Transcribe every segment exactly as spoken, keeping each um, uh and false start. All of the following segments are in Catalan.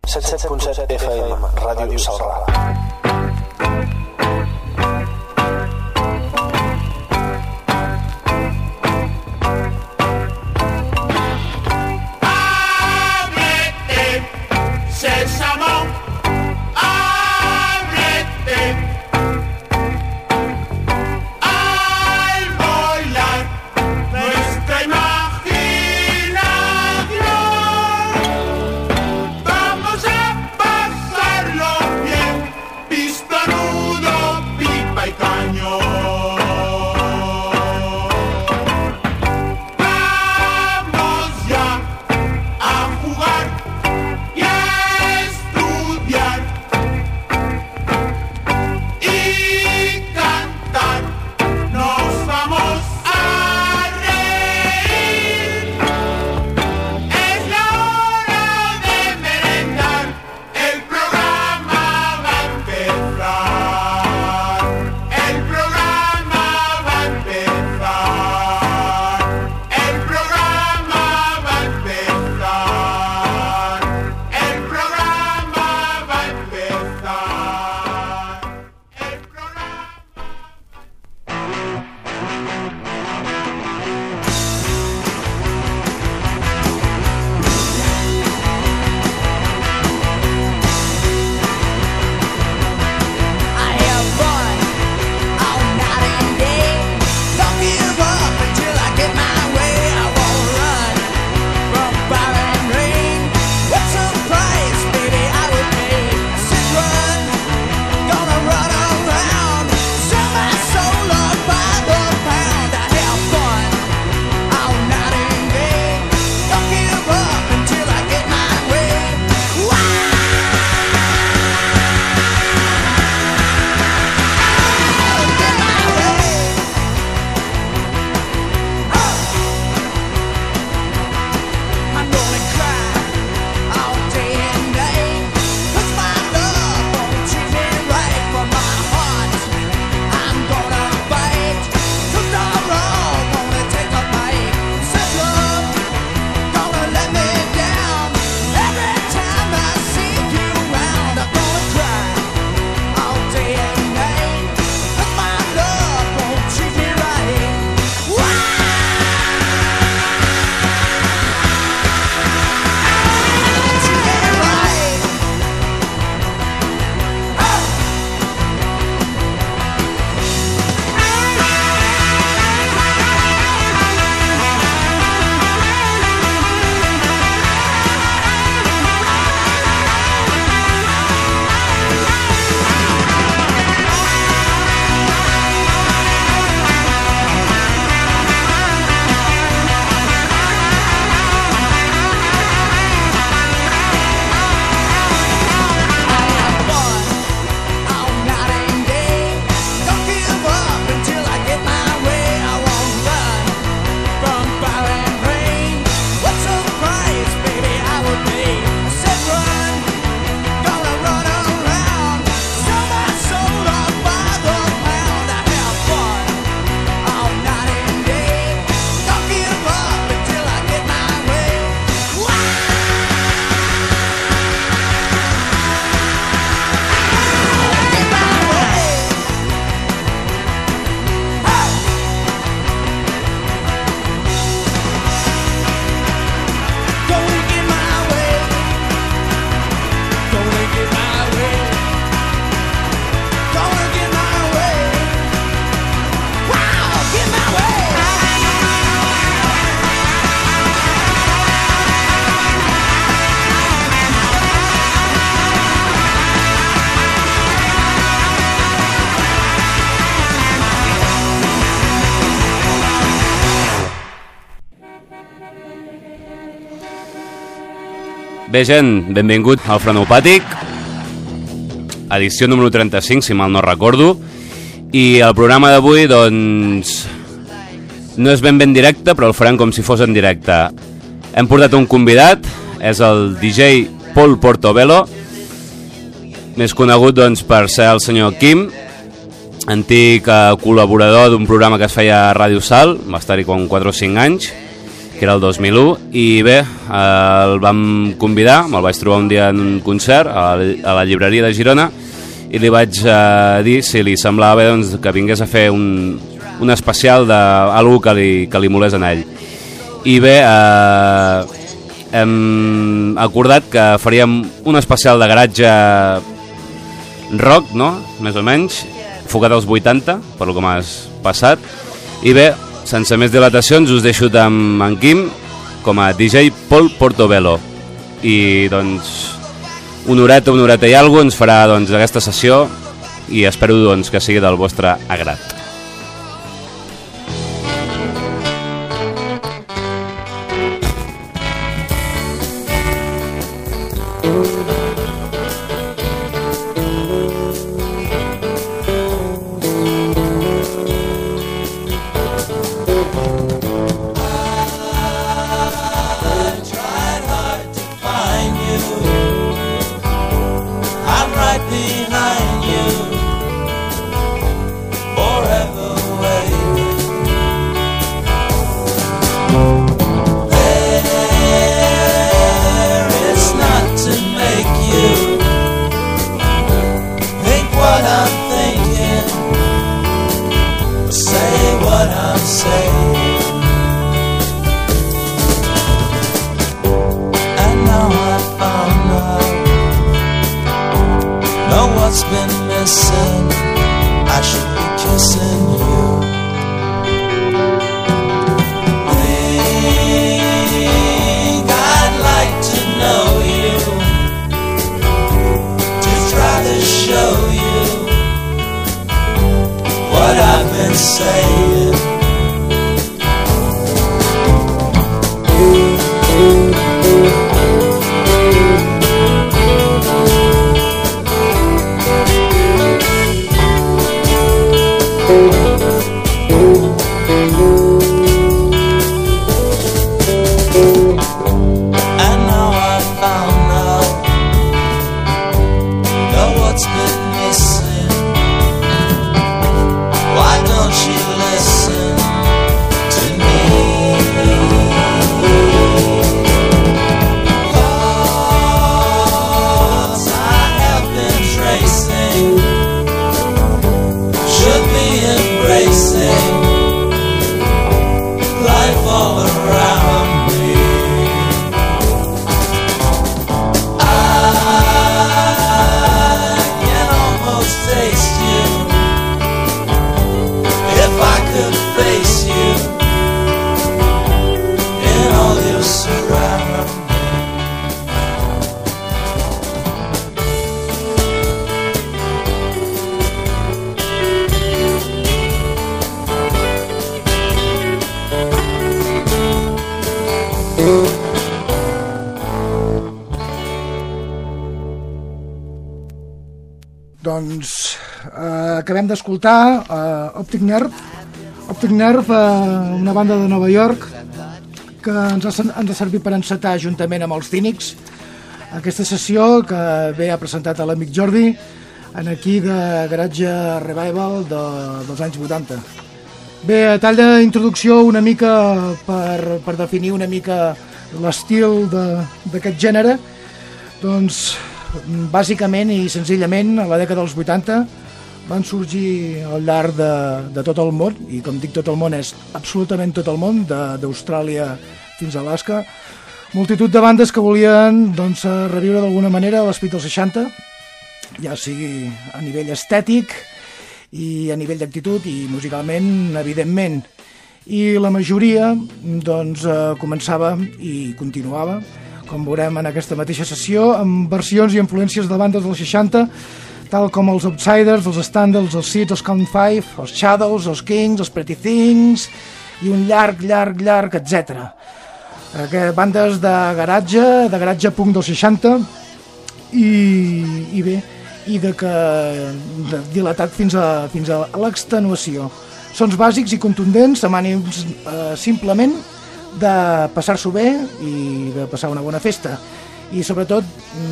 cent set punt set F M, Ràdio Salrà. Bé, gent, benvingut al Frenopàtic, edició número trenta-cinc, si mal no recordo, i el programa d'avui, doncs, no és ben ben directe, però el farem com si fos en directe. Hem portat un convidat, és el D J Paul Portobello, més conegut, doncs, per ser el senyor Kim, antic eh, col·laborador d'un programa que es feia a Ràdio Sal, va estar-hi com quatre o cinc anys, que era el dos mil u, i bé, eh, el vam convidar, me'l vaig trobar un dia en un concert a la, a la llibreria de Girona, i li vaig eh, dir si li semblava bé doncs, que vingués a fer un, un especial d'algú que li, que li molés en ell. I bé, eh, hem acordat que faríem un especial de garatge rock, no?, més o menys, enfocat als vuitanta, per lo que m'has passat. I bé, sense més dilatacions, us deixo amb en Quim com a D J Paul Portobello. I doncs una horeta, una horeta i alguna ens farà doncs, aquesta sessió, i espero doncs, que sigui del vostre agrat. Doncs eh, acabem d'escoltar eh, Optic Nerve, Optic Nerve, eh, una banda de Nova York que ens ha, ens ha servit per encetar juntament amb els Cynics aquesta sessió que bé ha presentat a l'amic Jordi en aquí de Garatge Revival de, dels anys vuitanta. Bé, a tall d'introducció una mica per, per definir una mica l'estil d'aquest gènere, doncs bàsicament i senzillament a la dècada dels vuitanta van sorgir al llarg de, de tot el món, i com dic tot el món és absolutament tot el món, d'Austràlia fins a Alaska, multitud de bandes que volien doncs, reviure d'alguna manera l'esperit dels seixanta, ja sigui a nivell estètic i a nivell d'actitud i musicalment, evidentment. I la majoria doncs, començava i continuava, com veurem en aquesta mateixa sessió, amb versions i influències de bandes dels seixanta, tal com els Outsiders, els Standards, els Seeds, els Count Five, els Shadows, els Kings, els Pretty Things, i un llarg, llarg, llarg, etcètera. Bandes de garatge, de garatge punk dels seixanta, i, i bé, i de que de dilatat fins a, fins a l'extenuació. Sons bàsics i contundents, amb ànims eh, simplement de passar-s'ho bé i de passar una bona festa, i sobretot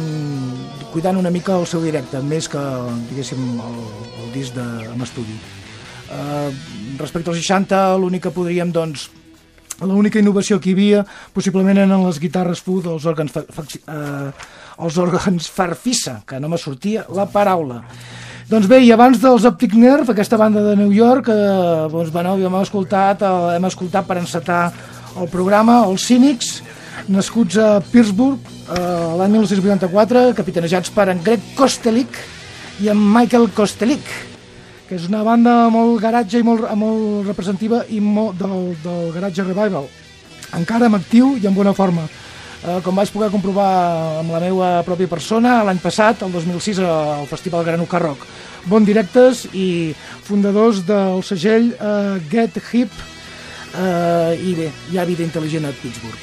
mmm, cuidant una mica el seu directe, més que diguéssim el, el disc de, en estudi. Eh, respecte als seixanta, l'únic que podríem doncs, l'única innovació que hi havia possiblement eren les guitarres Fu dels òrgans, fa, fa, eh, els òrgans Farfisa, que no me sortia la paraula. Doncs bé, i abans dels Optic Nerve, aquesta banda de New York, eh, doncs, bueno, hem escoltat, eh, hem escoltat per encetar el programa, els Cynics, nascuts a Pittsburgh eh, l'any mil nou-cents vuitanta-quatre, capitanejats per en Greg Kostelic i en Michael Kostelic, que és una banda molt garatge i molt, molt representativa i molt del, del Garage Revival, encara en actiu i en bona forma. Eh, com vaig poder comprovar amb la meva pròpia persona l'any passat, el dos mil sis, al Festival Granuca Rock. Bon directes i fundadors del segell eh, Get Hip eh, i bé, hi ha vida intel·ligent a Pittsburgh.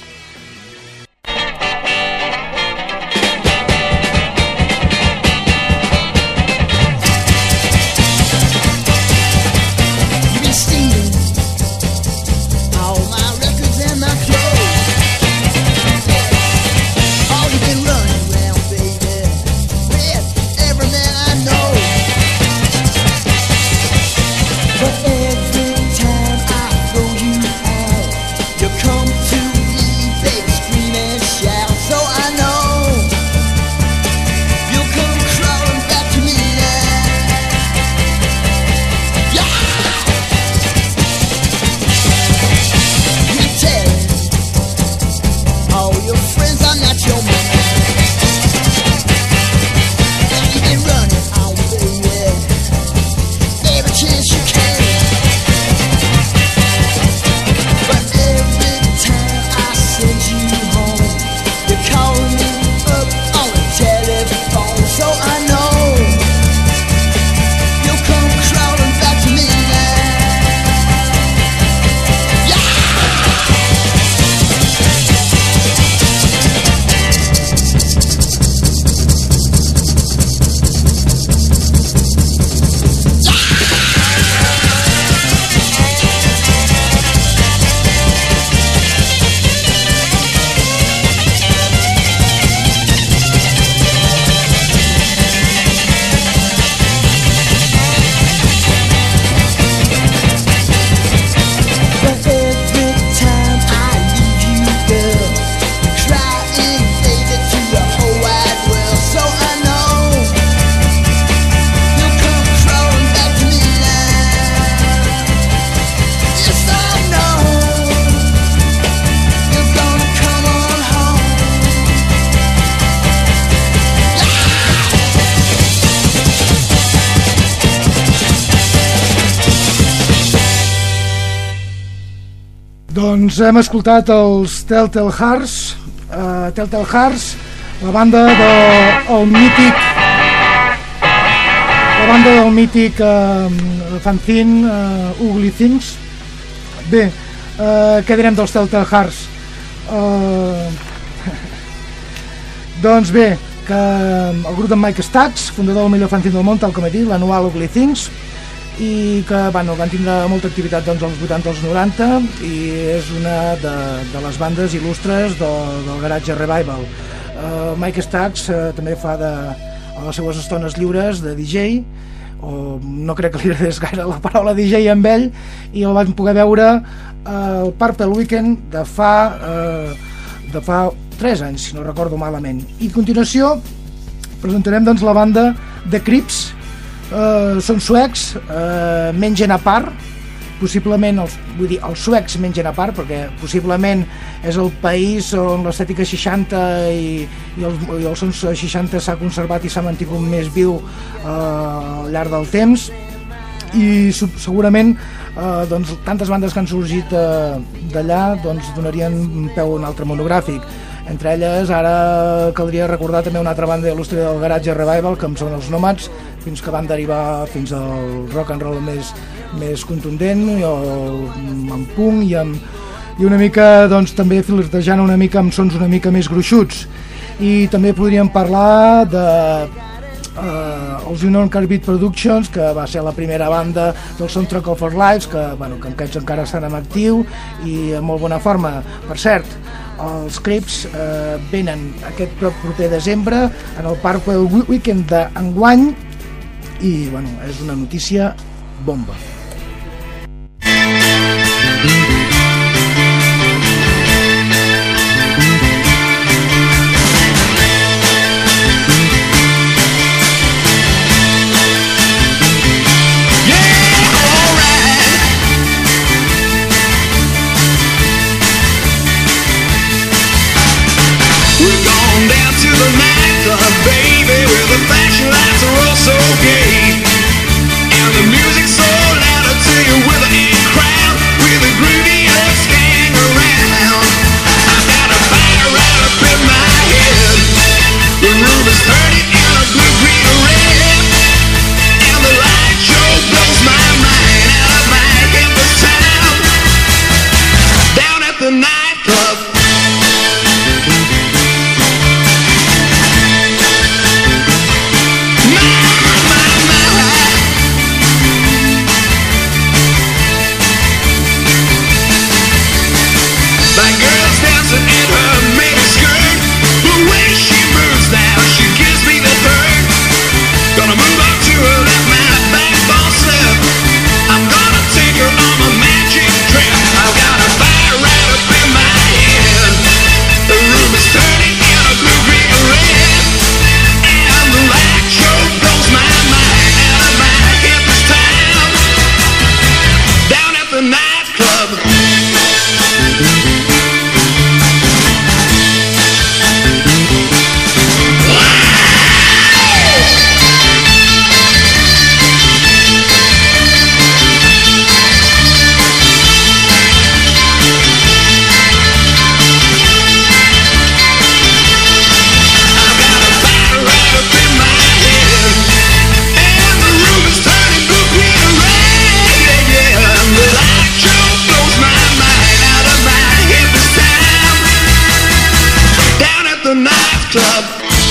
Doncs hem escoltat els Telltale Hearts, uh, Telltale Hearts, la banda del mític, la banda del mític uh, fanzine uh, Ugly Things. Bé, uh, què direm dels Telltale Hearts? Uh, doncs bé, que el grup d'en Mike Stax, fundador del millor fanzine del món, tal com he dit, l'anual Ugly Things, i que bueno, van tindre molta activitat doncs, als vuitanta als noranta i és una de, de les bandes il·lustres del, del Garage Revival. Uh, Mike Stax uh, també fa de, a les seues estones lliures de D J, o no crec que li agradés gaire la paraula D J amb ell, i el vam poder veure uh, al Purple Weekend de fa, uh, de fa tres anys, si no recordo malament. I a continuació presentarem doncs, la banda The Crips. Uh, són suecs, uh, mengen a part, possiblement els, vull dir, els suecs mengen a part perquè possiblement és el país on l'estètica seixanta i, i, els, i els sons seixanta s'ha conservat i s'ha mantingut més viu uh, al llarg del temps, i segurament uh, doncs, tantes bandes que han sorgit uh, d'allà doncs, donarien peu a un altre monogràfic. Entre elles, ara caldria recordar també una altra banda il·lustre del Garage Revival, com són els Nomads, fins que van derivar fins al rock and roll més, més contundent, i el, amb punk, i, amb, i una mica, doncs, també flirtejant una mica amb sons una mica més gruixuts. I també podríem parlar de uh, els Union Carbide Productions, que va ser la primera banda del Soundtrack of Our Lives, que, bueno, que aquests encara estan en actiu i en molt bona forma. Per cert, els Crips eh, venen aquest proper desembre en el Parkwell Weekend d'enguany i bueno, és una notícia bomba. turning in a blue, green, or red. And the light show blows my mind out of my head this time. Down at the nightclub. My girl's dancing in her miniskirt. The way she moves now, she gives me the bird. Gonna move up to her, let my backbone slip. I'm gonna take her on a magic trip. I've got a fire right up in my head. The room is turning in a blue, green, or red. And the light show blows my mind out of my head this time. Down at the nightclub. Club.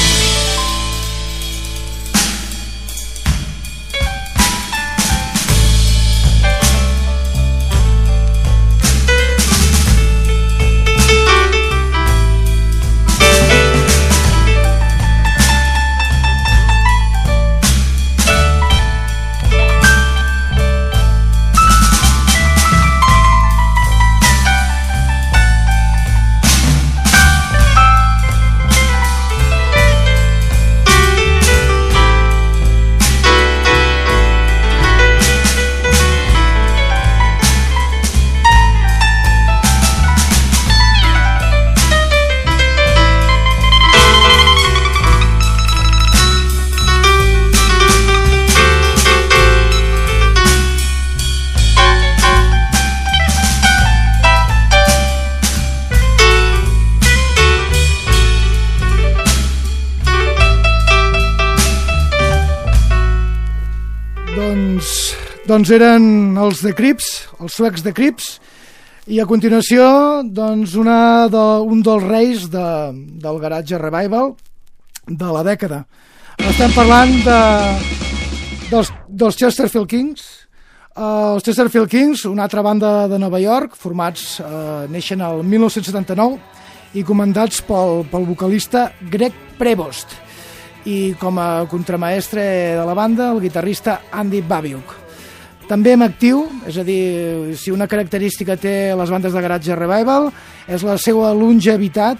Doncs eren els The Crips, els suecs The Crips, i a continuació doncs una de, un dels reis de, del garatge revival de la dècada. Estem parlant de, dels, dels Chesterfield Kings. Uh, els Chesterfield Kings, una altra banda de Nova York, formats, uh, neixen el mil nou-cents setanta-nou i comandats pel, pel vocalista Greg Prevost, i com a contramaestre de la banda el guitarrista Andy Babiuk. També en actiu, és a dir, si una característica té les bandes de garatge revival és la seva longevitat,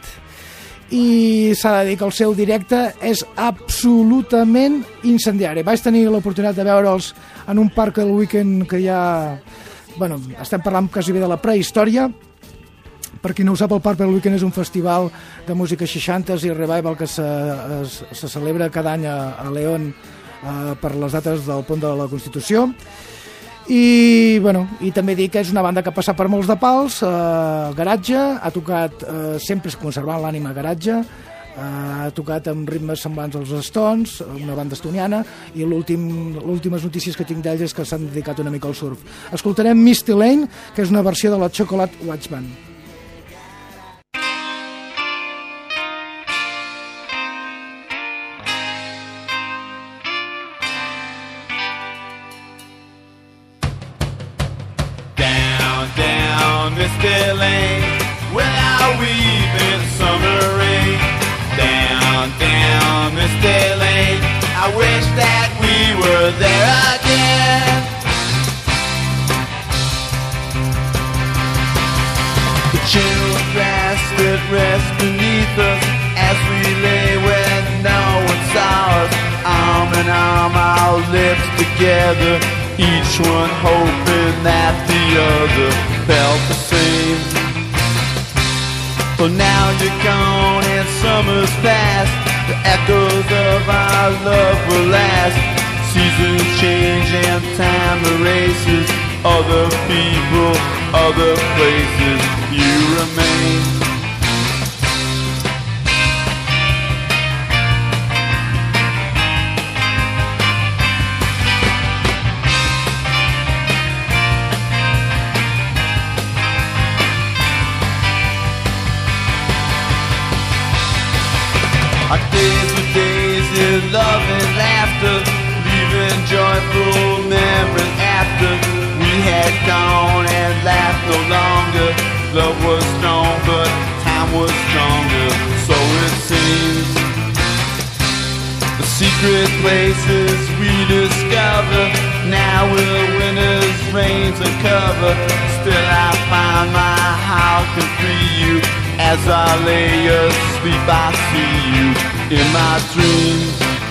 i s'ha de dir que el seu directe és absolutament incendiari. Vaig tenir l'oportunitat de veure'ls en un parc del weekend que ja... Bueno, estem parlant quasi bé de la prehistòria. Per qui no ho sap, el Parc del Weekend és un festival de música seixantes i revival que se, es, se celebra cada any a, a León eh, per les dates del Pont de la Constitució. I, bueno, i també dic que és una banda que ha passat per molts de pals, eh, garatge, ha tocat eh, sempre conservant l'ànima garatge, eh, ha tocat amb ritmes semblants als Stones, una banda estoniana, i l'últimes notícies que tinc d'ells és que s'han dedicat una mica al surf. Escoltarem Misty Lane, que és una versió de la Chocolate Watch Band. Misty Lane, where are we in summer rain? Down, down Misty Lane, I wish that we were there again. The chill grass that rests beneath us as we lay where no one saw us, arm in arm, our lips together, each one hoping that the other felt the same. So now you're gone and summer's past, the echoes of our love will last. Seasons change and time erases, other people, other places, you remain. was stronger, so it seems. The secret places we discover, now will winter's rains and cover. Still I find my heart can free you. As I lay asleep I see you in my dreams.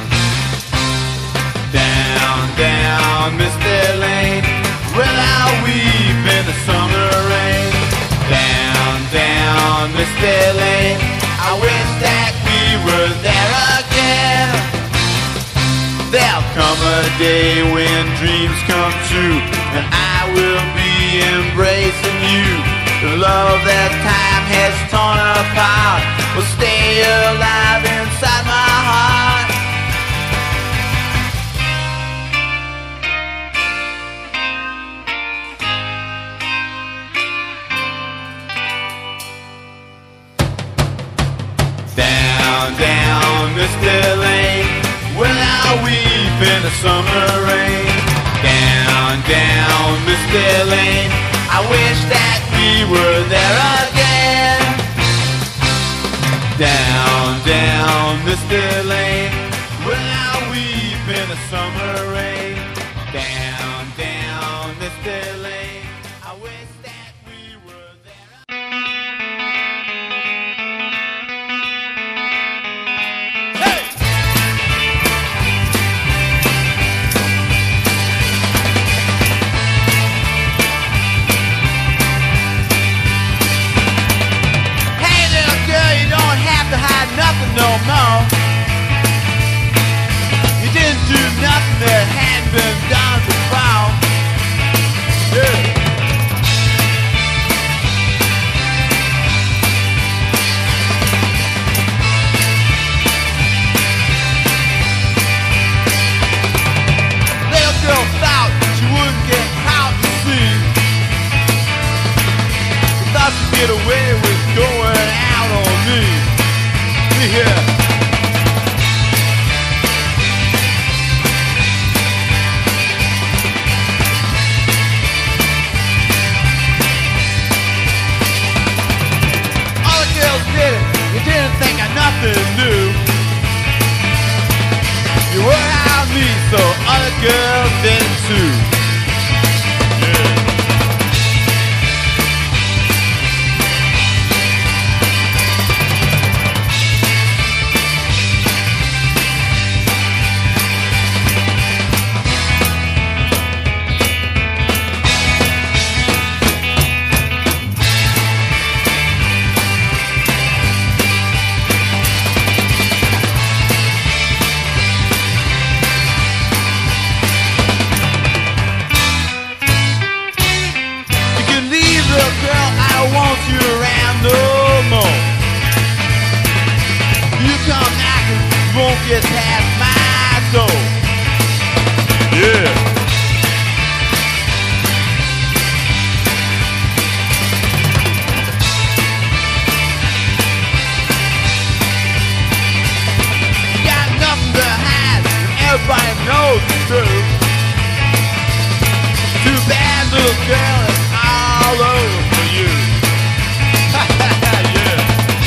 Down, down Misty Lane, will I weep in the summer rain? Down, down Misty Lane, I wish that we were there again. There'll come a day when dreams come true, and I will be embracing you. The love that time has torn apart will stay alive inside my heart. Down, down Misty Lane, will I weep in the summer rain? Down, down Misty Lane, I wish that we were there again. Down, down Misty Lane, will I weep in the summer rain? Down, down Misty Lane, I wish that we were there again. Hey! Nothing no more. You didn't do nothing that hadn't been done before. Yeah. Little girl thought she wouldn't get caught to see. She thought she'd get away with going out on me. Here. All the girls did it, you didn't think of nothing new. You were out me, so other girls did it too. Yeah. Get past my door. Yeah. You got nothing to hide, everybody knows the truth. Too bad, little girl, it's all over for you. Yeah.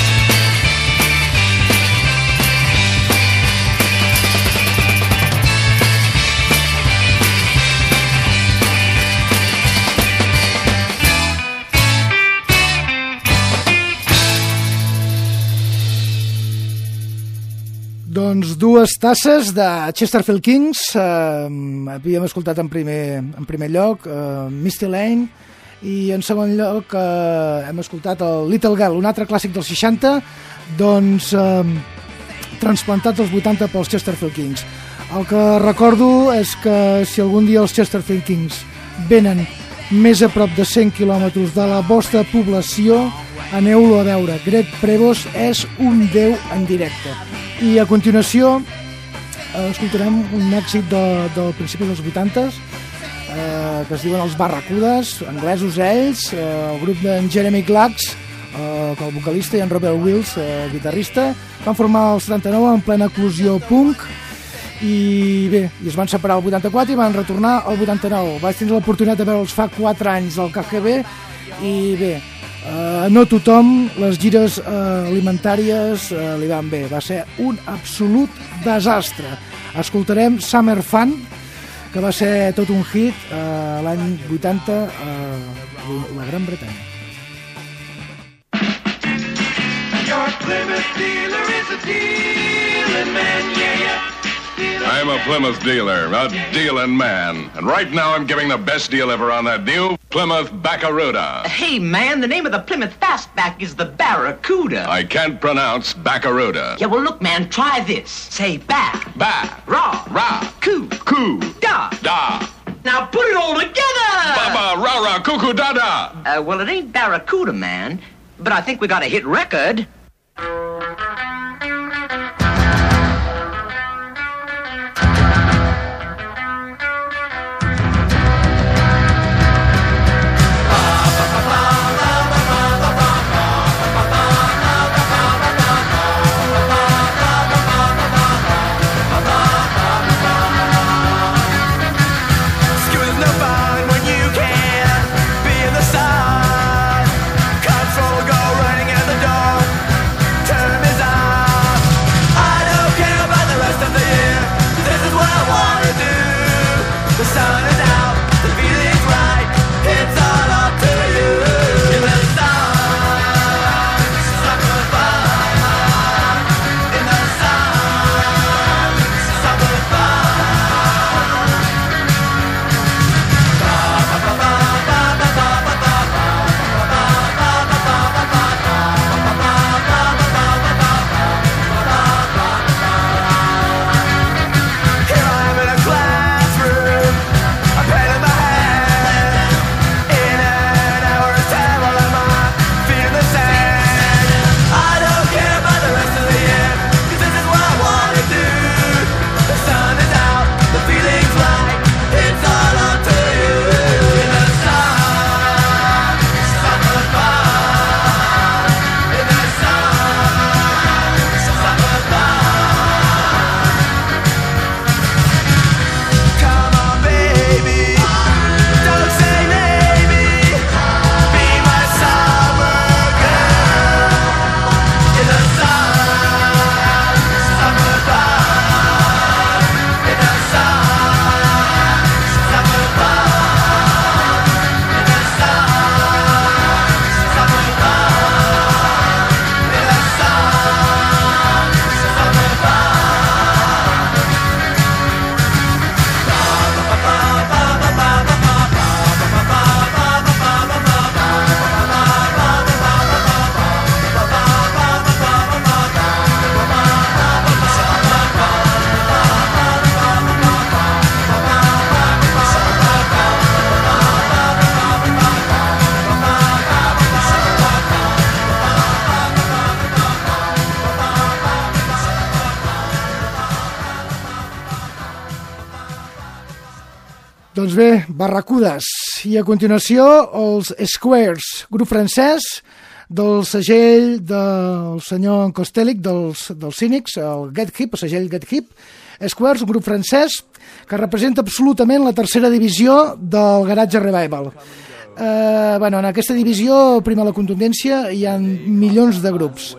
Doncs dues tasses de Chesterfield Kings. eh, havíem escoltat en primer, en primer lloc eh, Misty Lane, i en segon lloc eh, hem escoltat el Little Girl, un altre clàssic dels seixanta, doncs eh, transplantat als vuitanta pels Chesterfield Kings. El que recordo és que si algun dia els Chesterfield Kings venen més a prop de cent quilòmetres de la vostra població, aneu-lo a veure. Greg Prevost és un déu en directe. I a continuació eh, escoltarem un èxit de, del principi dels vuitanta, eh, que es diuen els Barracudes, anglesos ells, eh, el grup d'en Jeremy Glax, eh, el vocalista, i en Robert Wills, eh, guitarrista. Van formar el setanta-nou en plena eclosió punk, i bé, i es van separar el vuitanta-quatre i van retornar al vuitanta-nou. Vaig tenir l'oportunitat de veure'ls fa quatre anys al K G B, i bé, Uh, no tothom, les gires uh, alimentàries uh, li van bé, va ser un absolut desastre. Escoltarem Summer Fun, que va ser tot un hit uh, l'any vuitanta a uh, la Gran Bretanya. Your Plymouth dealer is a dealing man, yeah, yeah. I'm a Plymouth dealer, a dealing man. And right now I'm giving the best deal ever on that new Plymouth Barracuda. Hey, man, the name of the Plymouth Fastback is the Barracuda. I can't pronounce Barracuda. Yeah, well, look, man, try this. Say back. Ba. Raw. Ra. Coo. Coo. Da. Da. Now put it all together. Baba, ra, ra, cuckoo, da, da. Uh, well, it ain't Barracuda, man, but I think we got a hit record. Doncs bé, Barracudes. I a continuació, els Squares, grup francès del segell del senyor Kostelic, dels, dels Cínics, el Get Hip, el segell Get Hip. Squares, un grup francès que representa absolutament la tercera divisió del Garage Revival. Eh, bueno, en aquesta divisió, prima la contundència, hi ha milions de grups.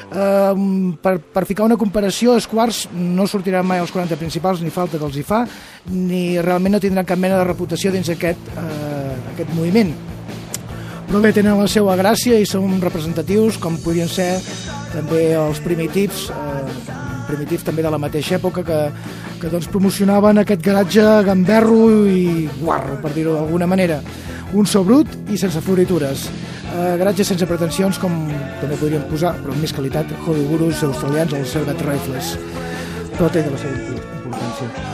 Uh, per, per ficar una comparació, Squares no sortiran mai als quaranta principals, ni falta que els hi fa, ni realment no tindran cap mena de reputació dins aquest, uh, aquest moviment. Però bé, tenen la seva gràcia i són representatius, com podrien ser també els Primitives, uh, Primitives també de la mateixa època, que, que doncs, promocionaven aquest garatge gamberro i guarro, per dir-ho d'alguna manera. Un so brut i sense floritures. Uh, garatges sense pretensions, com també podríem posar, però amb més qualitat, Holy Gurus australians, els Velvet Rifles. Però té de la seva importància.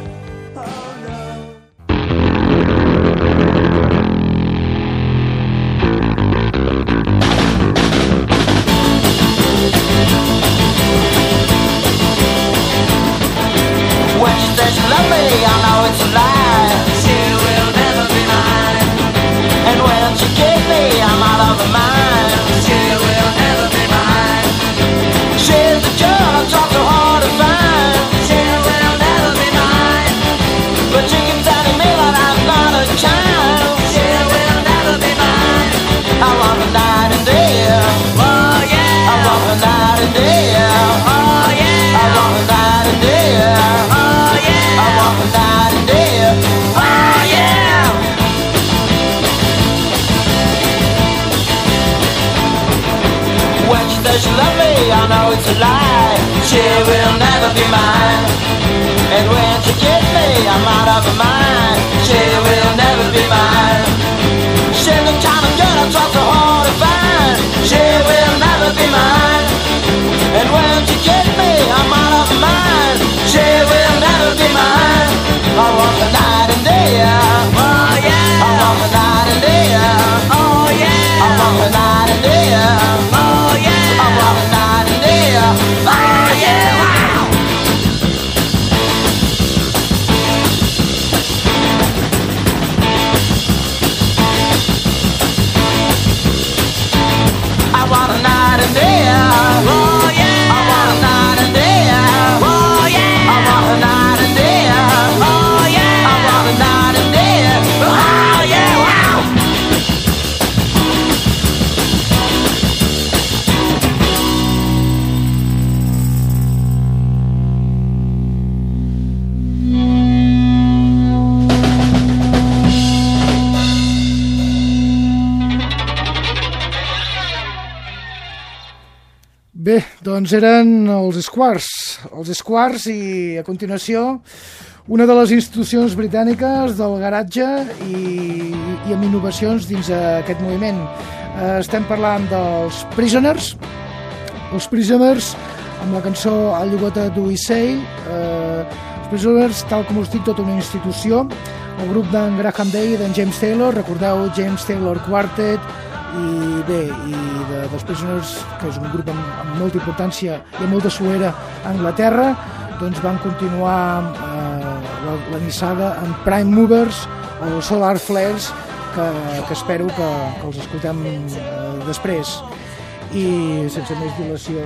When she says she loves me, I know it's a lie. She will never be mine. And when she kissed me, I'm out of her mind. She will never be mine. She's the girl I try so hard to find. She will never be mine. But she keeps telling me that I'm not a child. She will never be mine. I wanna die. know it's a lie. She will never be mine. And when she gets me, I'm out of her mind. She will never be mine. She's the kind of girl I try so hard to find. She will never be mine. And when she gets me, I'm out of her mind. She will never be mine. I want her night and day. Oh yeah. I want her night and day. Oh yeah. I want her night and day. Oh yeah. I want her night and day. Oh yeah. Wow. I want a night and day. Oh yeah. I want a night and day. Oh yeah. I want a night and day. Oh yeah. I want a night and day. Oh yeah. Wow. Bé, doncs eren els Squares, els Squares i a continuació una de les institucions britàniques del garatge i, i amb innovacions dins aquest moviment. Eh, estem parlant dels Prisoners, els Prisoners amb la cançó All You Gotta Do Is Say. Eh, els Prisoners, tal com us dic, tota una institució, el grup d'en Graham Day i d'en James Taylor, recordeu James Taylor Quartet, i bé, i de, dels Prisoners, que és un grup amb, amb molta importància i amb molta suera a Anglaterra, doncs van continuar eh, la, la nissada amb Prime Movers o Solar Flares, que, que espero que, que els escoltem eh, després. I sense més dilació,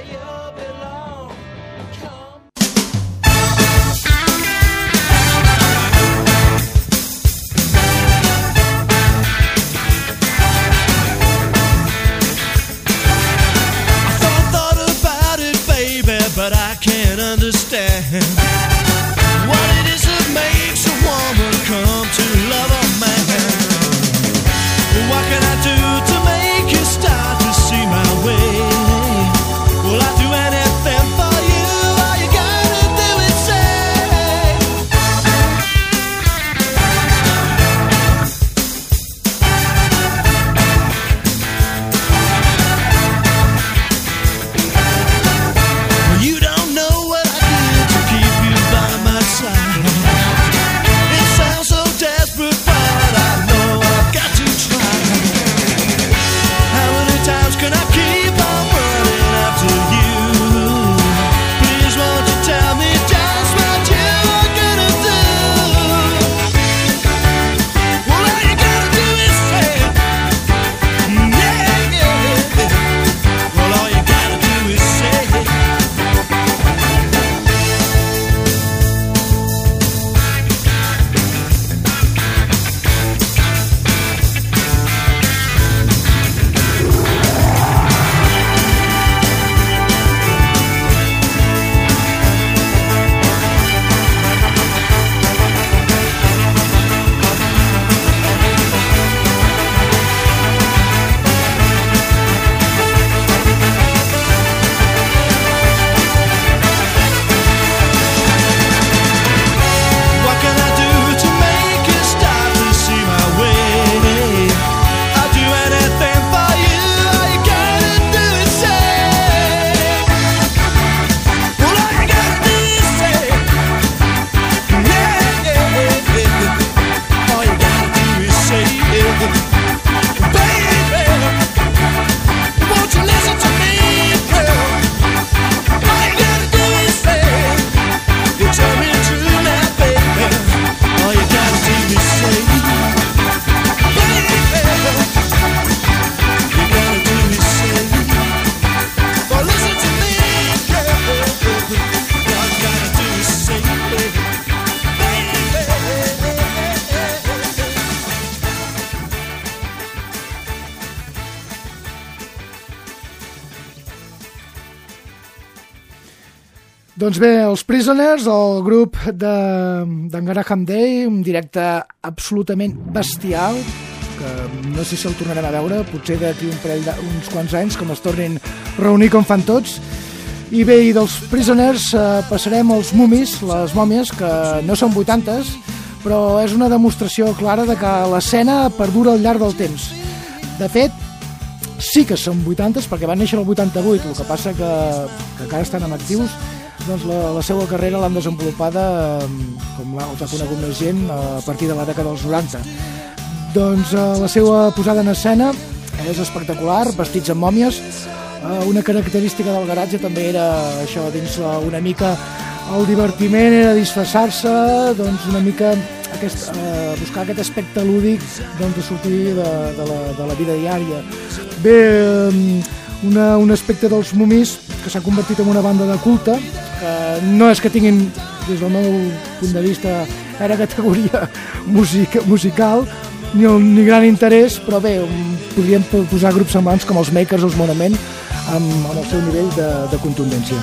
but I can't understand what it is that makes a woman come to love a man. What can I do to make you start to see my way? Will I do anything for you? All you gotta do is say, you don't know what I did to keep you by my side. It sounds so desperate, but I know I've got to try. How many times can I keep on running after you? Please won't you tell me just what you are gonna do? Well, all you gotta do is say, yeah, yeah. Well, all you gotta do is say, what can I do to make you start to see my way? I'll do anything for you. All you gotta do is say, well, all you gotta do is say, yeah, yeah, yeah. All you gotta do is say, baby, won't you listen to me, girl? All you gotta do is say, you tell me the truth now, baby. All you gotta do is say, baby. You gotta do is say, well, listen to me, girl. All you gotta do is say, baby. doncs bé, els Prisoners, el grup de- d'en Graham Day, un directe absolutament bestial, que no sé si el tornarem a veure, potser d'aquí un parell d'uns quants anys, com es tornin a reunir com fan tots. I bé, i dels Prisoners eh, passarem als Mumis, les mòmies, que no són vuitantes, però és una demostració clara de que l'escena perdura al llarg del temps. De fet, sí que són vuitantes, perquè van néixer el vuitanta-vuit, el que passa que, que encara estan en actius, doncs la, la seva carrera l'han desenvolupada, com els ha conegut més gent, a partir de la dècada dels noranta. Doncs eh, la seva posada en escena és espectacular, vestits amb mòmies. Eh, una característica del garatge també era això, dins la, una mica el divertiment, era disfressar-se, doncs una mica aquest, eh, buscar aquest aspecte lúdic, doncs, de sortir de, de, la, de la vida diària. Bé, una, un aspecte dels Mumis que s'ha convertit en una banda de culte, que no és que tinguin, des del meu punt de vista, era categoria music, musical, ni, ni gran interès, però bé, podríem posar grups semblants com els Makers o els Monument amb, amb el seu nivell de, de contundència.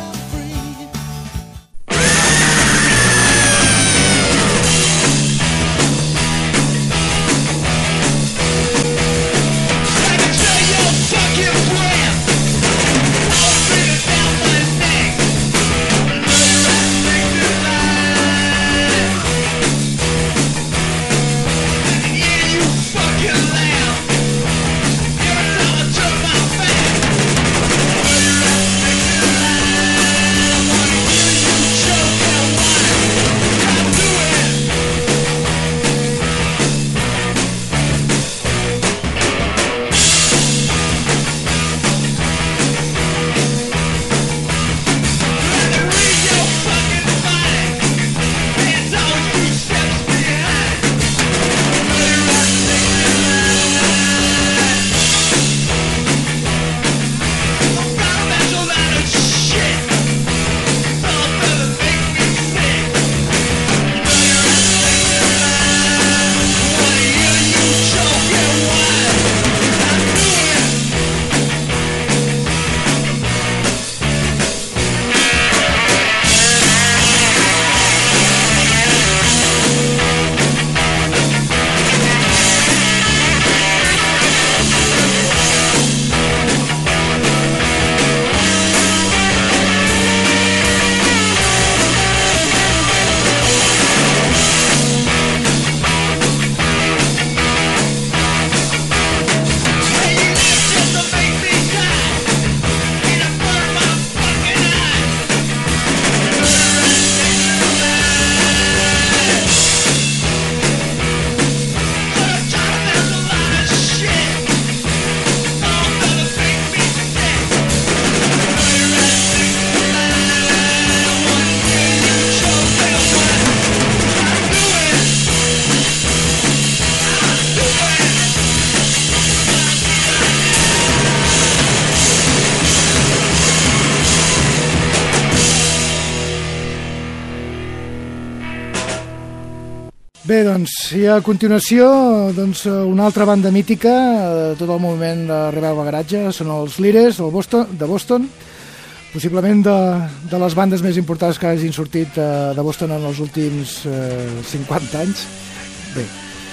Bé, doncs, i a continuació, doncs, una altra banda mítica de tot el moviment de Revival Garage són els Lires, el Boston, de Boston, possiblement de, de les bandes més importants que hagin sortit eh, de Boston en els últims eh, cinquanta anys. Bé,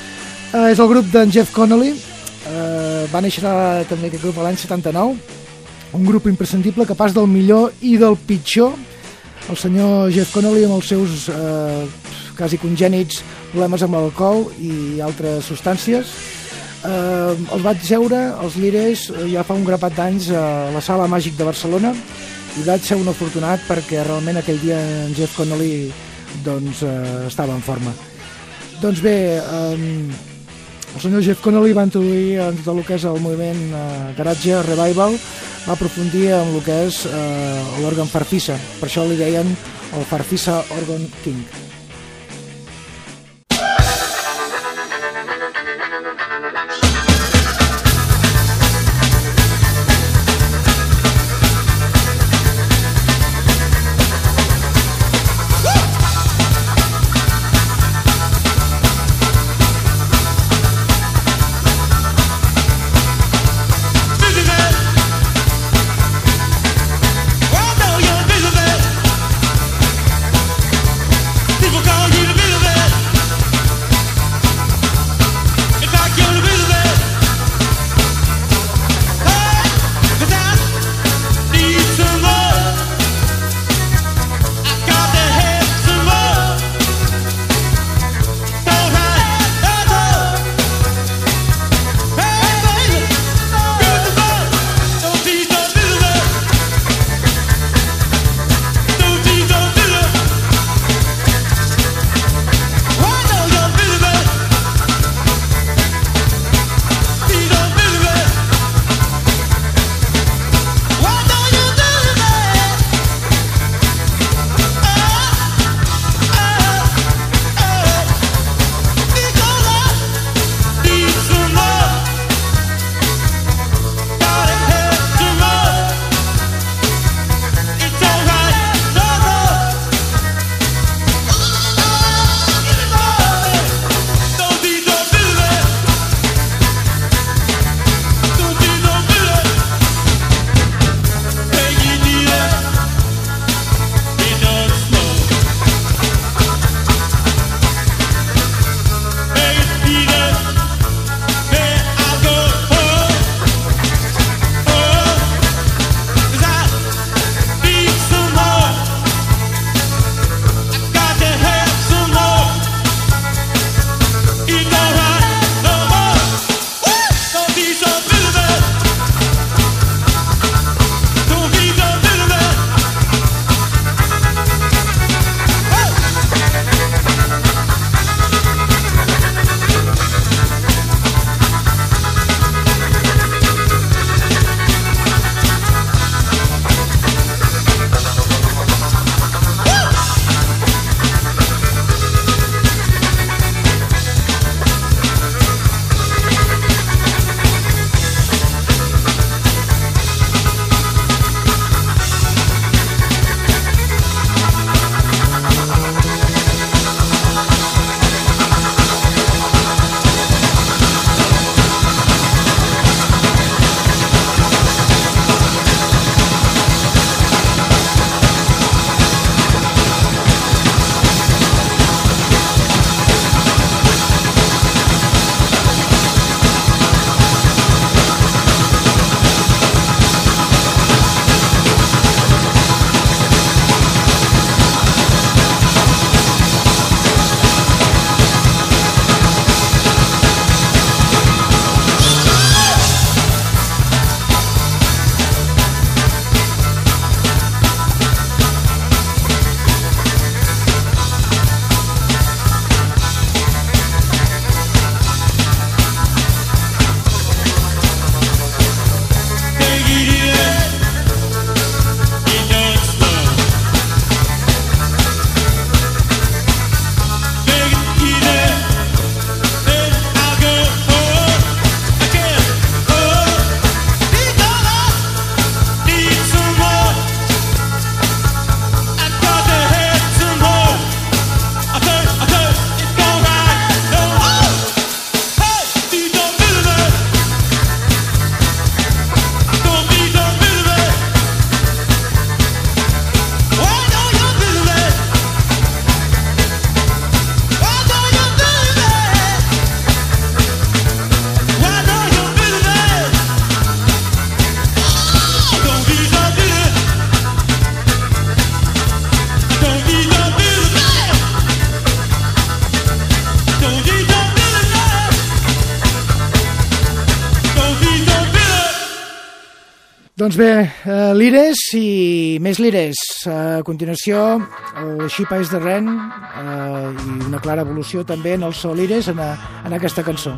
eh, és el grup d'en Jeff Connolly, eh, va néixer també aquest grup l'any setanta-nou, un grup imprescindible, capaç del millor i del pitjor. El senyor Jeff Connolly amb els seus eh, quasi congènits problemes amb l'alcohol i altres substàncies. Eh, els vaig veure, els Lires, ja fa un grapat d'anys a la Sala Màgic de Barcelona i vaig ser un afortunat perquè realment aquell dia en Jeff Connolly doncs, eh, estava en forma. Doncs bé, eh, el senyor Jeff Connolly va introduir en tot el que és el moviment eh, Garage Revival, va aprofundir en el que és eh, l'òrgan Farfisa, per això li deien el Farfisa Organ King. This Doncs bé, uh, lires i més lires. Uh, a continuació, el Sheep Eyes the Ren uh, i una clara evolució també en el so lires en, a, en aquesta cançó.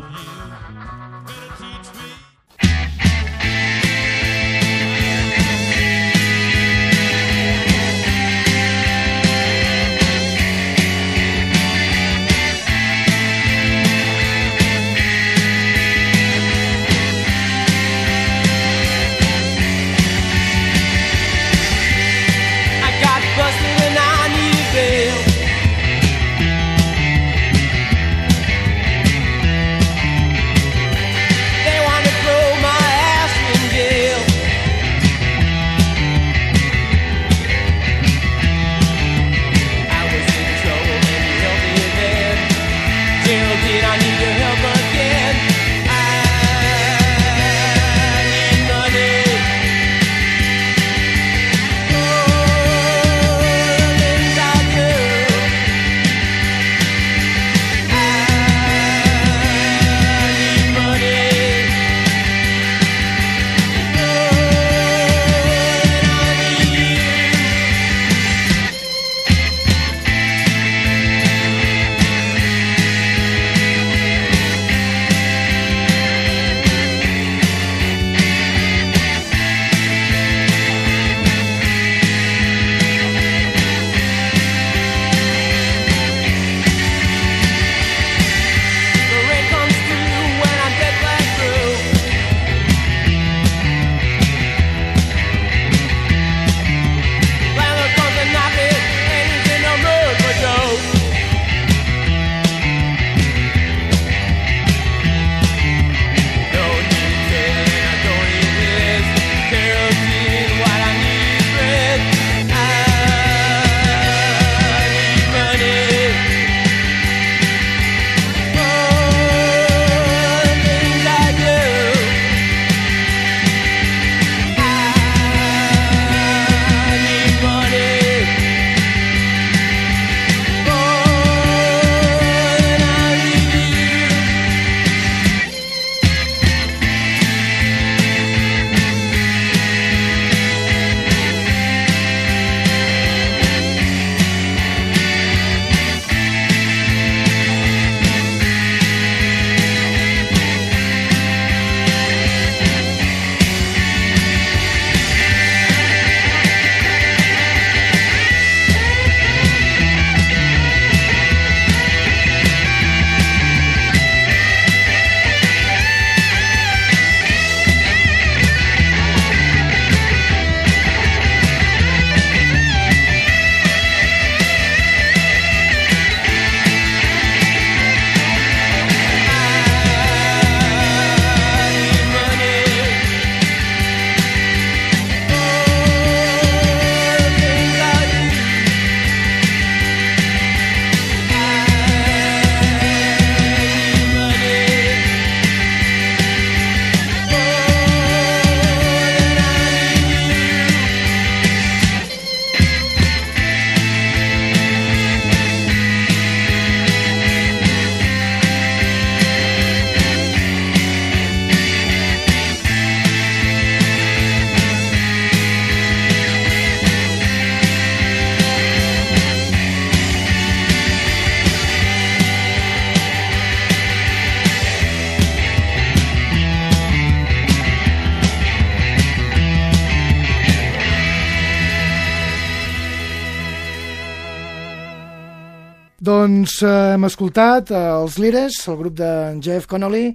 Doncs eh, hem escoltat eh, els Lires, el grup de Jeff Connolly,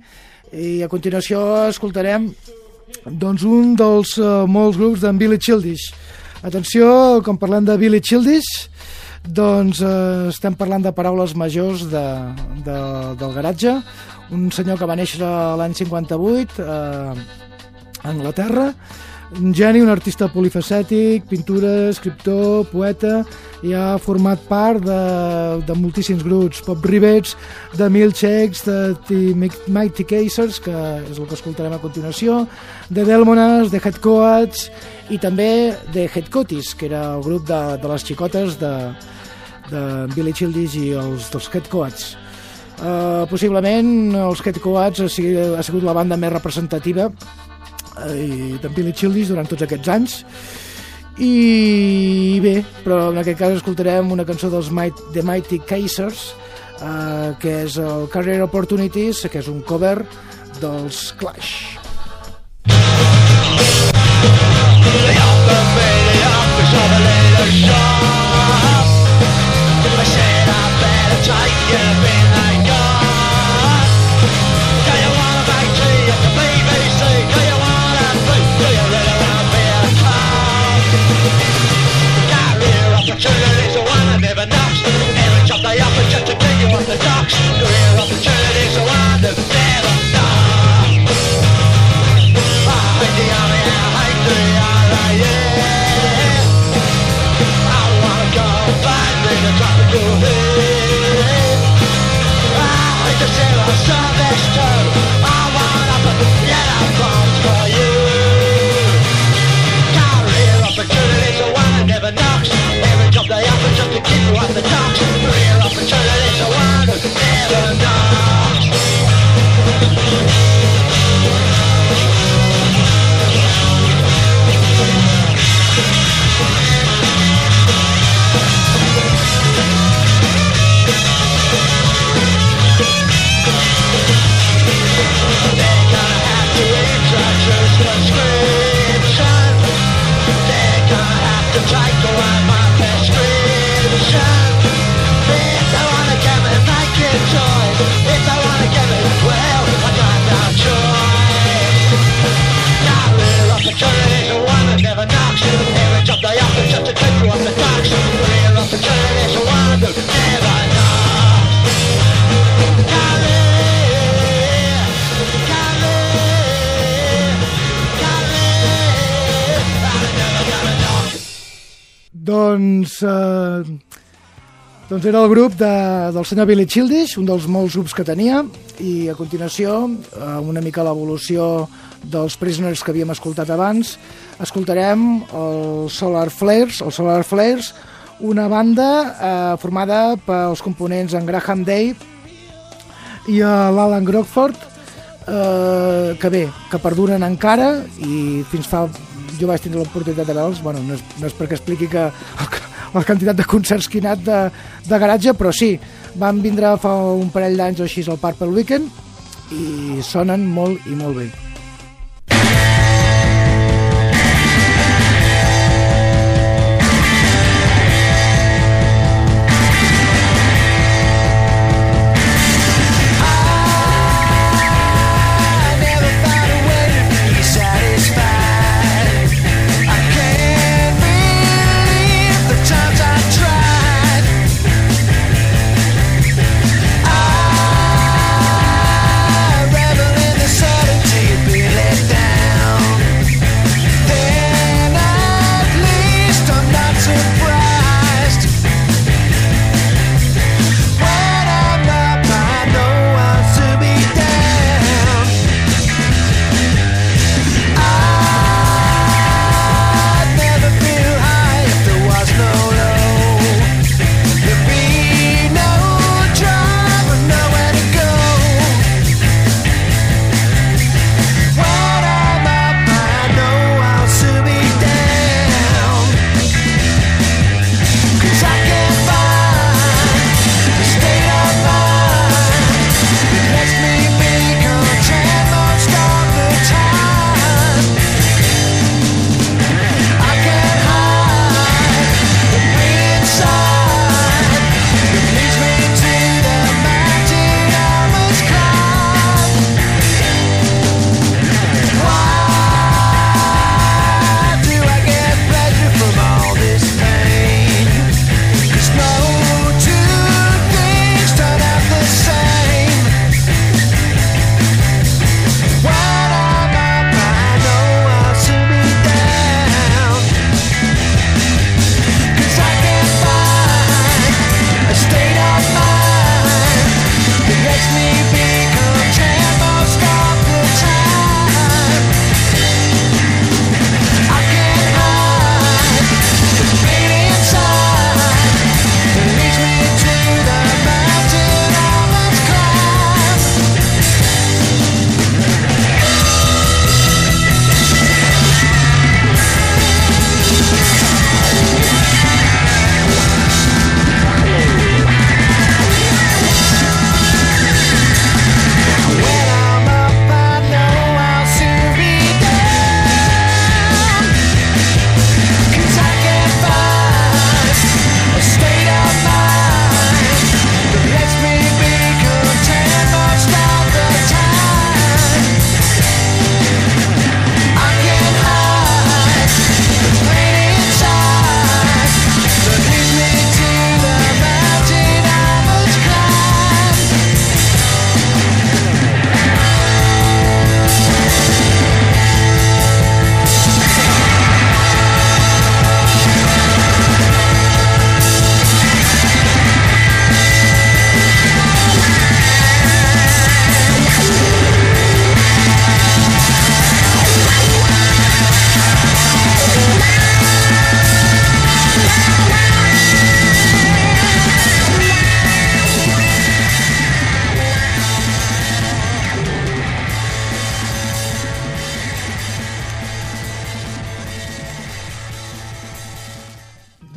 i a continuació escoltarem doncs, un dels eh, molts grups d'en Billy Childish. Atenció, quan parlem de Billy Childish, doncs eh, estem parlant de paraules majors de, de, del garatge, un senyor que va néixer l'any cinquanta-vuit eh, a Anglaterra, un geni, un artista polifacètic, pintura, escriptor, poeta, i ha format part de, de moltíssims grups, Pop Rivets, de Milkshakes, de The Mighty Caesars, que és el que escoltarem a continuació, de Delmonas, de Head Coats, i també de Head Coatis, que era el grup de, de les xicotes de, de Billy Childish i els dels Head Coats. Uh, possiblement els Head Coats ha sigut, ha sigut la banda més representativa i d'en Billy Childish durant tots aquests anys. I bé, però en aquest cas escoltarem una cançó dels Might, The Mighty Kaisers, eh, que és el Career Opportunities, que és un cover dels Clash. Opportunities are one that never knocks. Every job they offer just to take you off the docks. Career opportunities are one that never knocks. I hate the army, I hate the R A F. I wanna go find me the tropical heat. I hate the zero service too. I wanna put yellow bombs for you. Career opportunities are one that never knocks. Job they offer just to keep you off the docks. Career opportunities are one who never knocks. They're gonna have to introduce prescription. They're gonna have to take away my prescription. If they wanna get me, make it choice. If they wanna get me, well, I got no choice. Career opportunities are one that never knocks. Every job they offer just to keep you off the docks. Career opportunities are one that never knocks. Career, career, career, I'm never gonna knock. Doncs, eh, doncs era el grup de, del senyor Billy Childish, un dels molts grups que tenia, i a continuació, eh, una mica l'evolució dels Prisoners que havíem escoltat abans, escoltarem el Solar Flares, el Solar Flares, una banda eh, formada pels components en Graham Day i l'Alan Grogford, eh, que bé, que perduren encara, i fins fa... jo vaig tindre l'oportunitat de veure'ls, bueno, no és, no és perquè expliqui que la quantitat de concerts que he anat de, de garatge, però sí, van vindre fa un parell d'anys o així al Purple Weekend i sonen molt i molt bé. I revel in the certainty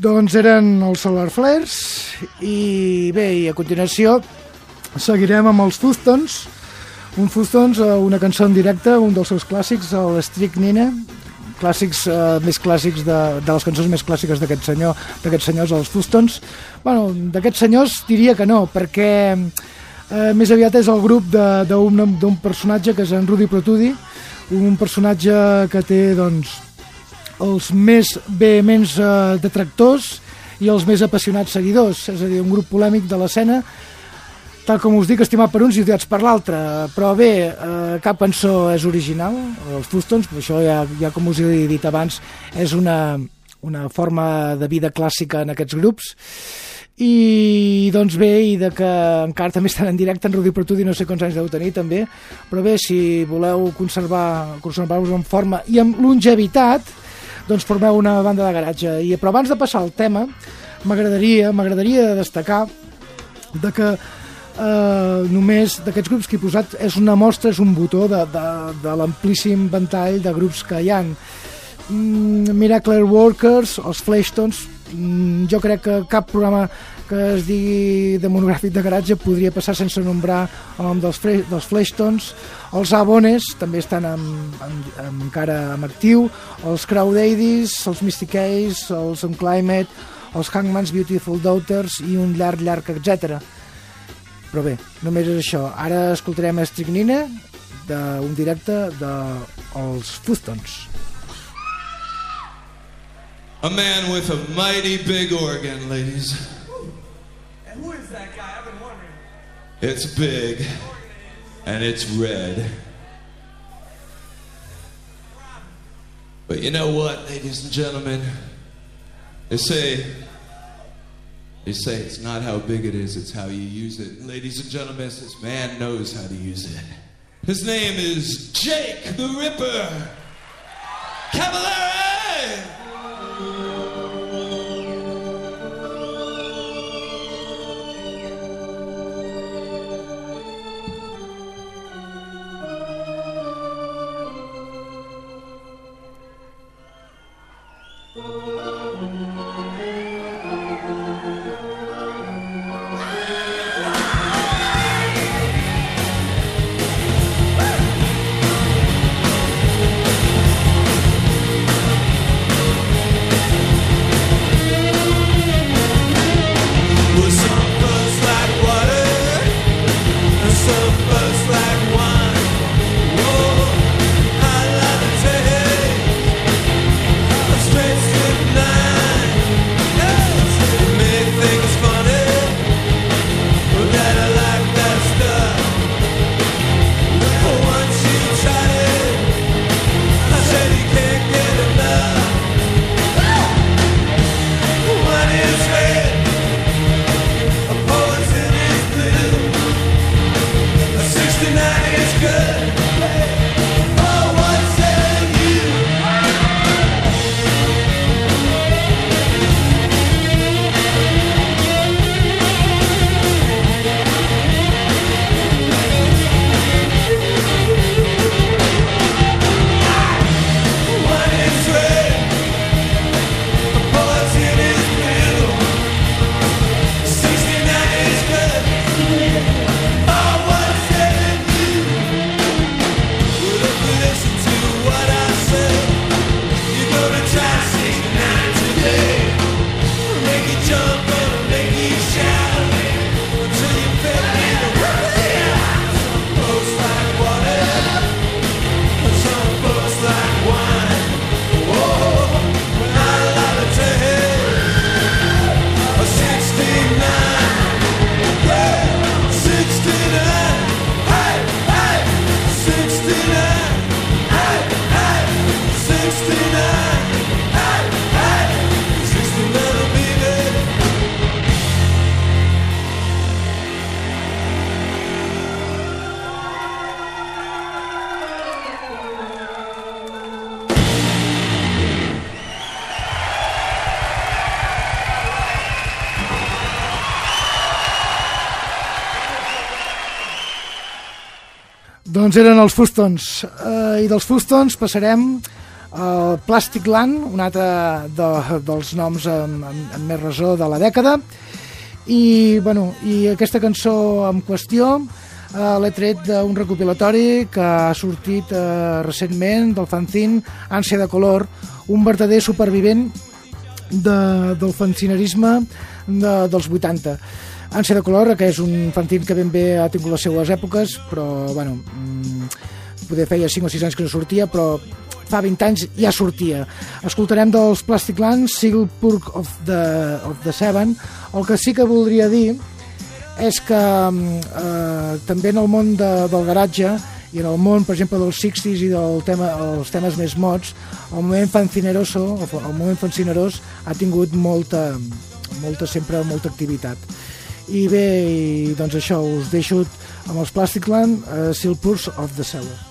Doncs eren els Solar Flares i bé, i a continuació seguirem amb els Fustons. Un Fustons, una cançó en directe, un dels seus clàssics, el Strychnine, clàssics eh, més clàssics de, de les cançons més clàssiques d'aquest senyor, d'aquests senyors, els Fustons. Bueno, d'aquests senyors diria que no, perquè eh, més aviat és el grup d'un d'un personatge que és en Rudy Protudi, un personatge que té, doncs, els més vehements eh, detractors i els més apassionats seguidors, és a dir, un grup polèmic de l'escena, tal com us dic, estimat per uns i odiats per l'altre. Però bé, eh, cap cançó és original, els Fustons, però això ja, ja com us he dit abans, és una, una forma de vida clàssica en aquests grups. I doncs bé, i de que encara també estan en directe en Rudy Protudi, no sé quants anys deu tenir també, però bé, si voleu conservar, conservar-vos en forma i amb longevitat, doncs formeu una banda de garatge. I, però abans de passar al tema, m'agradaria m'agradaria destacar de que eh, només d'aquests grups que he posat és una mostra, és un botó de, de, de l'amplíssim ventall de grups que hi ha. Mm, Miracle Workers, els Fleshtones, mm, jo crec que cap programa que es digui de monogràfic de garatge podria passar sense nombrar el nom dels, dels Fleshtones. Els Abones també estan amb, amb, amb, encara en actiu, els Crawdaddies, els Mystic Ace, els Unclimate, els Hangman's Beautiful Daughters i un llarg, llarg, etcètera. Però bé, només és això. Ara escoltarem Strychnine d'un directe dels Fustons. A man with a mighty big organ, ladies. And who is that guy? I've been wondering. It's big, and it's red. But you know what, ladies and gentlemen? They say, they say it's not how big it is, it's how you use it. And ladies and gentlemen, this man knows how to use it. His name is Jake the Ripper Cavallari! Doncs eren els Fustons, uh, i dels Fustons passarem el Plastic Land, un altre de, dels noms amb, amb, amb més resó de la dècada, i, bueno, i aquesta cançó en qüestió eh, l'he tret d'un recopilatori que ha sortit eh, recentment del fanzine Ànsia de Color, un verdader supervivent de, del fanzinerisme de, dels vuitanta. Ànsia de Color, que és un fanzine que ben bé ha tingut les seues èpoques, però bueno, poder feia cinc o sis anys que no sortia, però fa vint anys ja sortia. Escoltarem dels Plastic Land, Single Purk of the, of the Seven. El que sí que voldria dir és que eh, també en el món de, del garatge i en el món, per exemple, dels seixanta i del tema, els temes més mods, el moviment fancineroso, el moviment fancinerós ha tingut molta, molta, sempre molta activitat. I bé, i, doncs això, us deixo amb els Plastic Land, uh, Single Purk of the Seven.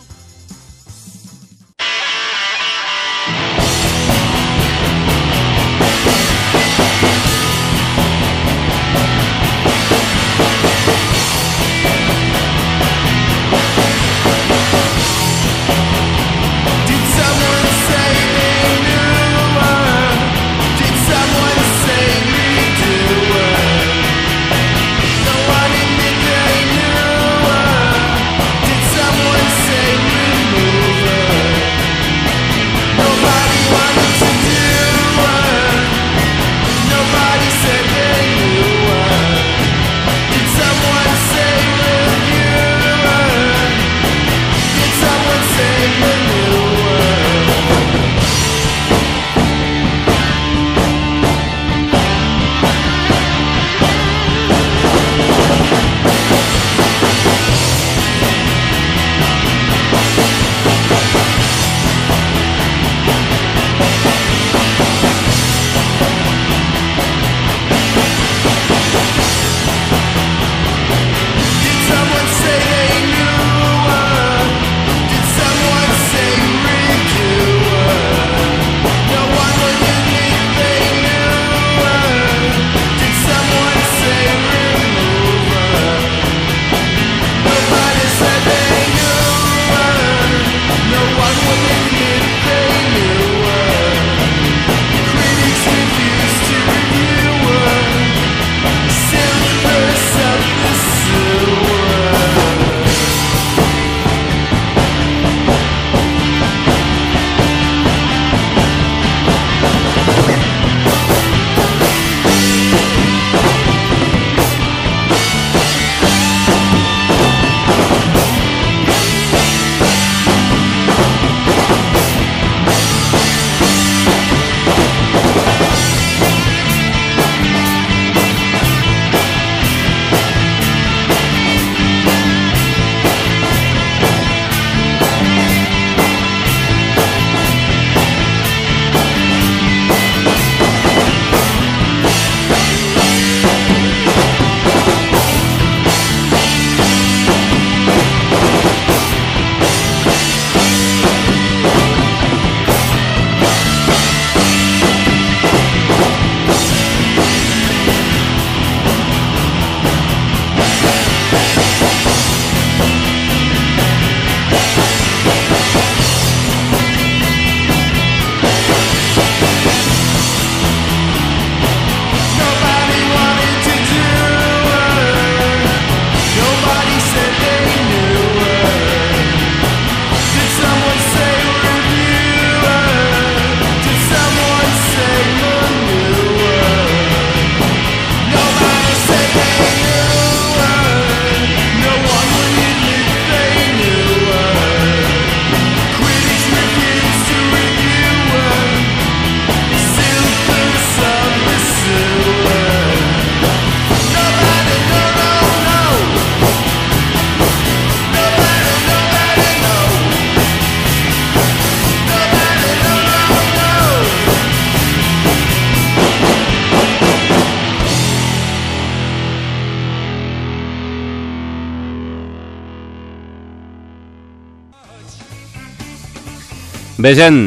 Bé, gent,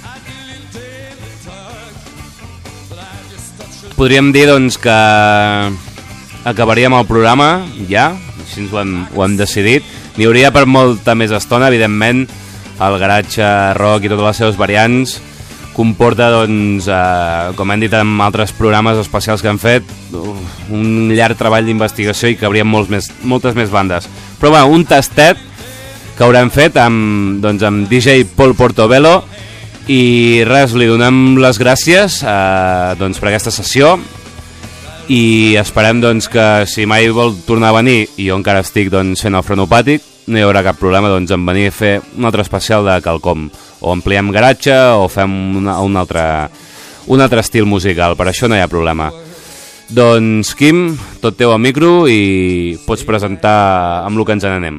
podríem dir doncs que acabaríem el programa ja, així ens ho hem, ho hem decidit. N'hi hauria per molta més estona, evidentment el garatge rock i totes les seves variants, comporta, doncs, eh, com hem dit en altres programes especials que han fet, un llarg treball d'investigació i que haurien molts més, moltes més bandes. Però bueno, un tastet que haurem fet amb, doncs, amb D J Paul Portobello, i res, li donem les gràcies eh, doncs, per aquesta sessió, i esperem, doncs, que si mai vol tornar a venir, i jo encara estic, doncs, fent el frenopàtic, no hi haurà cap problema, doncs, en venir a fer un altre especial de quelcom, o ampliem garatge o fem una, un, altre, un altre estil musical. Per això no hi ha problema. Doncs, Quim, tot teu al micro i pots presentar amb el que ens n'anem.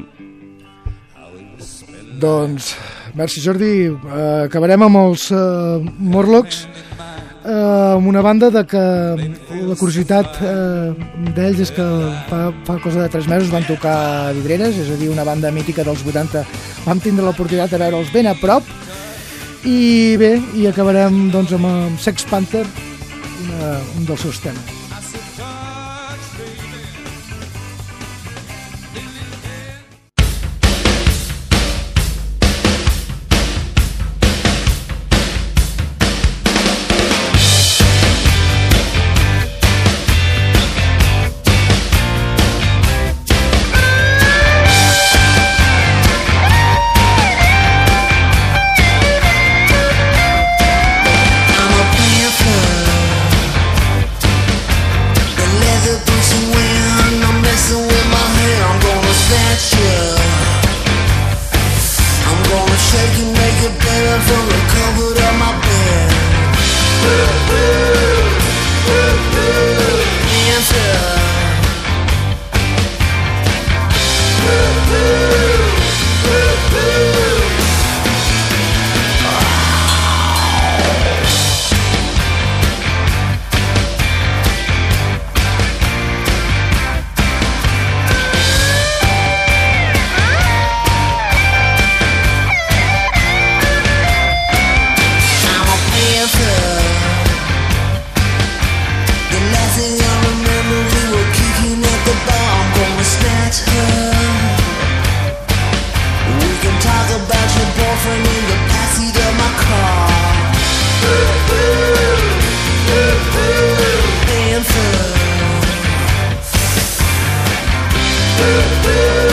Doncs, merci Jordi. Uh, acabarem amb els uh, Morlocks, uh, amb una banda de que la curiositat uh, d'ells és que fa, fa cosa de tres mesos van tocar a Vidreres, és a dir, una banda mítica dels vuitanta. Vam tindre l'oportunitat de veure'ls ben a prop. I bé, i acabarem, doncs, amb Sex Panther, una, un dels seus temes. Panther.